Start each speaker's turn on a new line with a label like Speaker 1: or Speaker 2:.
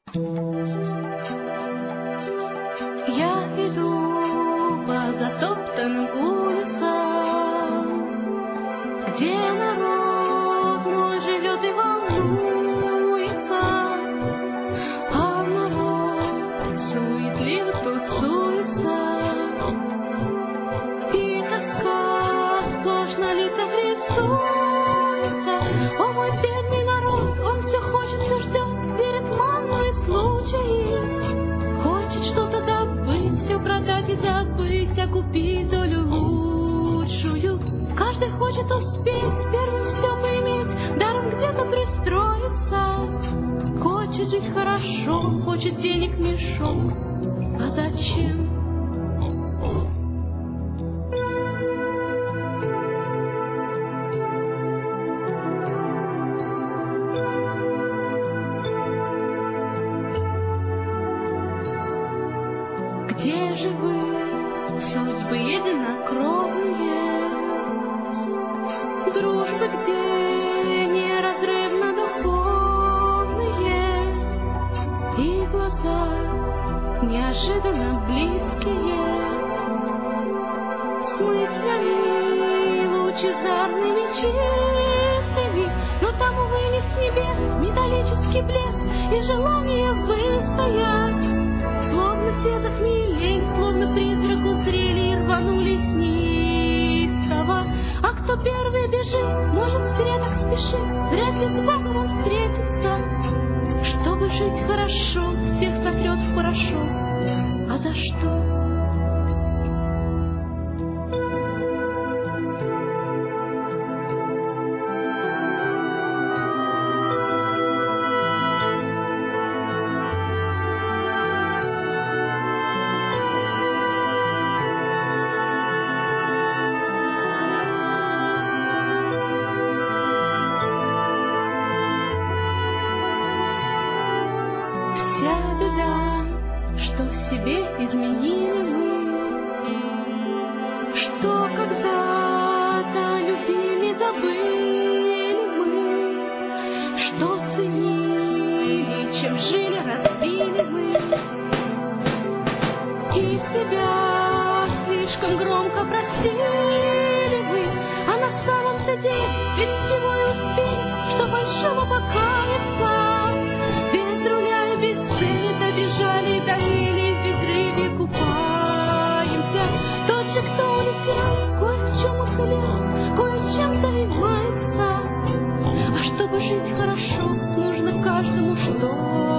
Speaker 1: Я иду по затоптанным улицам, где народ мой живет и волнуется, а народ суетлив тусуется, и тоска сплошь на лицах рисуется. О, мой бедный народ, он все хочет, все ждет, верит в манну и случаи, хочет что-то добыть, все продать и забыть, а купить долю лучшую. Каждый хочет успеть, первым все поиметь, даром где-то пристроиться. Хочет жить хорошо, хочет денег мешок, а зачем? Где же вы, судьбы единокровные, дружбы, где неразрывно духовные, и глаза неожиданно близкие, с мыслями лучезарными, чистыми, но там, увы, не с небес металлический блеск и желание выстоять. Словно все захмелели, словно призрак узрели и рванулись неистово. А кто первый бежит, может, зря так спешит, вряд ли с Богом он встретится. Чтобы жить хорошо, всех сотрет в порошок. А за что? Вся беда, что в себе изменили мы, что когда-то любили, забыли мы, что ценили, чем жили, разбили мы, и себя слишком громко просили мы, а на самом-то деле ведь всего и успели, что большого покаяться. Бежали, томились, в безрыбье купаемся. Тот же, кто улетел, кое в чем уцелел, кое-чем занимается. А чтобы жить хорошо, нужно каждому что